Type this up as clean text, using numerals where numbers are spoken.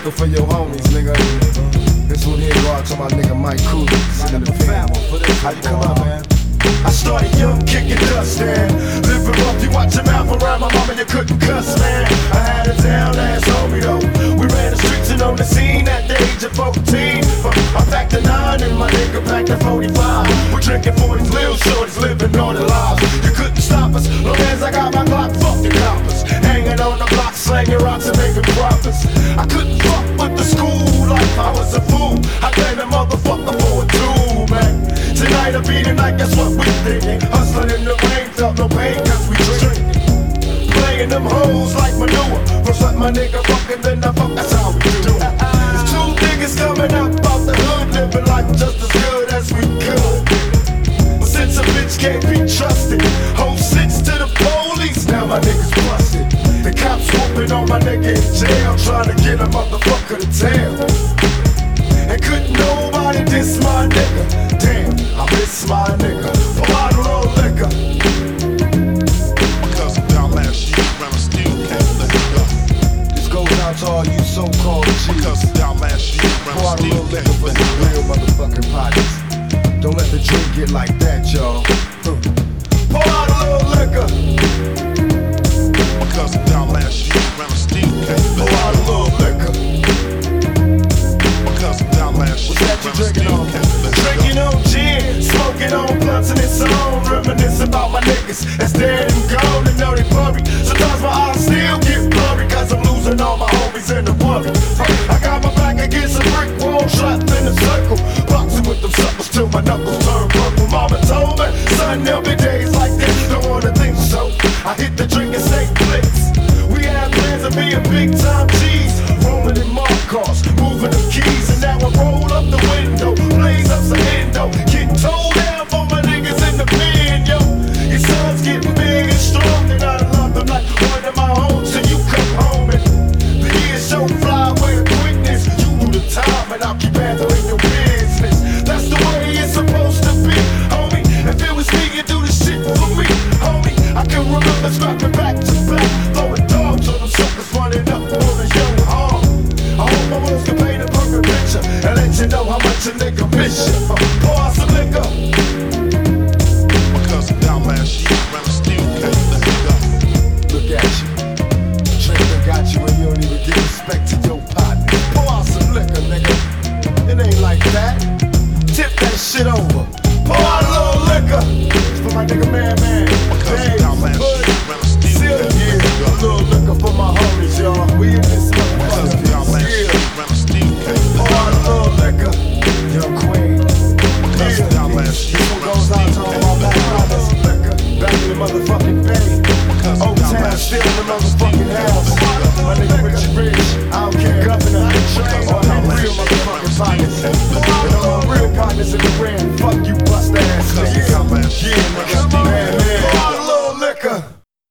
liquor for your homies, nigga. This one here go out to my nigga Mike Cooley, sitting in the pen. How you come out, man? I started young, kicking dust, man. Living rough, you watch your mouth around my mama, you couldn't cuss, man. I had a down ass homie though. We ran the streets and on the scene at the age of 14. I packed a 9 and my nigga packed a 45. We're drinking 40s, little shorties, living on the lives. You couldn't stop us, long as I got my Glock, fuck the coppers. Hanging on the block, slanging rocks and making profits. I couldn't fuck with the school life, I was a fool. I blame the motherfucker for a tool, man. Tonight I beat it like that's what we thinking. Hustling in the rain, felt no pain cause we drinking. Playing them hoes like manure. First let my nigga fucking, then I fuck, that's how we do it. There's two niggas coming up out the hood, living life just as good as we could. But since a bitch can't be trusted, whole sits to the police, now my niggas busted. The cops whooping on my nigga in jail, trying to get a motherfucker to tell. And couldn't nobody diss my nigga. Damn, I miss my nigga. Pour out a little liquor. Because of that last year, man, I still can't let it go. This goes out to all you so-called G's. Because of that last year, man, Pour I out a still little liquor can't for let some it go. real motherfucking pockets. Don't let the drink get like that, y'all. Pour out a little liquor. Because of that last year, man, I still can't let Pour it out a little liquor. Because of that last year, that you man, I drinking still on? can't let it Drinking go. on gin, smoking on blunts and it's on. Reminisce about my niggas that's dead and gone and know they buried. Sometimes my eyes still get blurry cause I'm losing all my homies in the worry. I got my back against a brick wall, trapped in a circle. Boxing with them suckers till my knuckles turn purple. Mama told me, son, there'll be days like this. Don't wanna think so. I hit the drink and say blitz. We had plans of being big time G's, rolling in mark cars, moving the keys, and now I roll up the window, blaze up some endo, get towed down for my niggas in the pen, yo. Your son's getting big and strong, and I love them like one of my own till you come home. And the years show fly away with quickness. You do the time, and I'll keep handling your business. That's the way it's supposed to be, homie. If it was me, you'd do the shit for me, homie. I can remember scrapping back to back, throwing dogs on them suckers running up on a young arm. I hope my words can paint a perfect picture and let you know how much a nigga miss you. Pour out some liquor. Because of that last year, man, I still can't let it go. Look at you. Drinking got you and you don't even give respect to your partner. Pour out some liquor, nigga. It ain't like that. Tip that shit over. Pour out a little liquor. It's for my nigga Man. Because of that last Hood, year, man, I still Seal, can't let it a go. little liquor for my homies, y'all. We in this Because of that last year, motherfucker. man, I still can't Pour let out it a go. little liquor. Young Queen. Because of that last year, This one man, I goes out to still all can't my let black it go. brothers. Back in the motherfucking Bay. Because of Old that Town last still year, in the man, I still motherfucking can't house. let it go. My nigga Richard Rich. I don't care, governor. Or how real motherfucking pockets.